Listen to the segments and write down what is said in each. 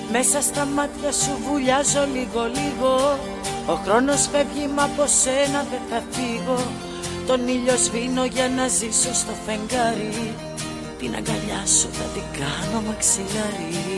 Μέσα στα μάτια σου βουλιάζω λίγο-λίγο. Ο χρόνος φεύγει μα από σένα δεν θα φύγω. Τον ήλιο σβήνω για να ζήσω στο φεγγάρι. Την αγκαλιά σου θα την κάνω μαξιλάρι.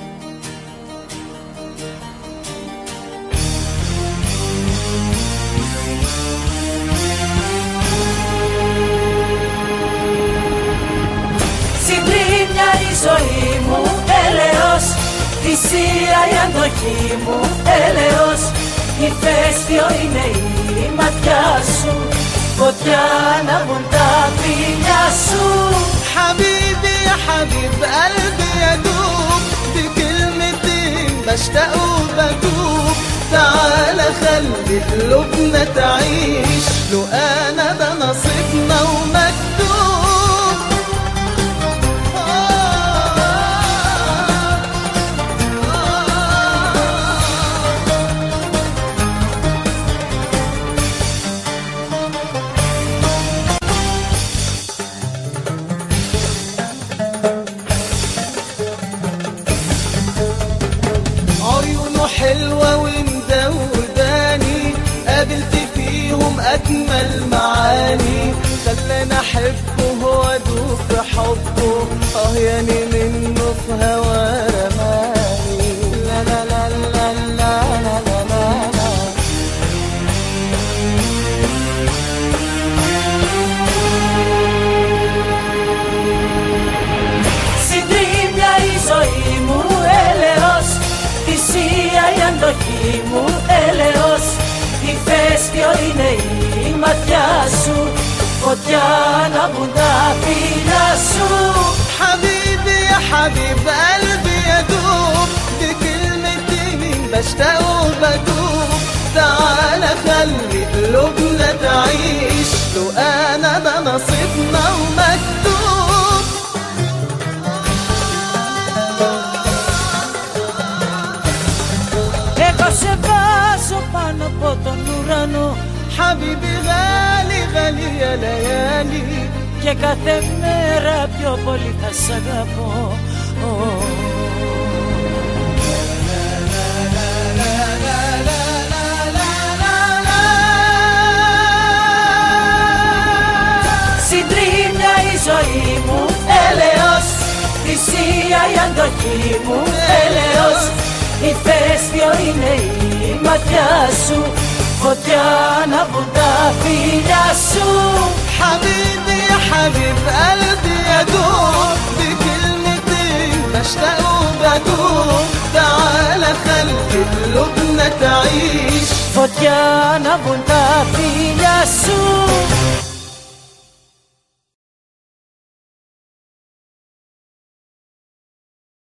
Συντρίμμια η ζωή μου, έλεος. Θυσία η αντοχή μου, έλεος. Ηφαίστειο είναι η ματιά σου. Φωτιά ανάβουν τα φιλιά σου. حبيبي يا حبيب قلبي يدوب بكلمتين بشتاق وبدوب. تعال خلي قلوبنا تعيش لو انا ده نصيبنا ومكتوب. عيونه حلوة ومدوداني قابلت فيهم أجمل معاني. خلاني أحبه وأدوب في حبه. يعني منه في هوا رماني. لا لا لا لا لا لا لا لا لا. Συντρίμμια η ζωή μου, έλεος. Θυσία η αντοχή μου, έλεος. Ηφαίστειο είναι η ματιά σου. Φωτιά ανάβουν τα φιλιά σου. حبيبي يا حبيب قلبي يدوب بكلمتين بشتاق وبدوب. تعال خلي قلوبنا تعيش لو انا ده نصيبنا ومكتوب. Εγώ σε βάζω πάνω από τον ουρανό. حبيبي غالي غالي يا ليالي. Και κάθε μέρα πιο πολύ θα σ' αγαπώ. Συντρίμμια η ζωή μου, έλεος. Θυσία η αντοχή μου, έλεος. Ηφαίστειο είναι η ματιά σου. Φωτιά ανάβουν τα φιλιά σου. حبيبي يا حبيب قلبي يدوب بكلمتين بشتاق وبدوب. تعال خلي قلوبنا تعيش. Φωτιά ανάβουν τα φιλιά σου.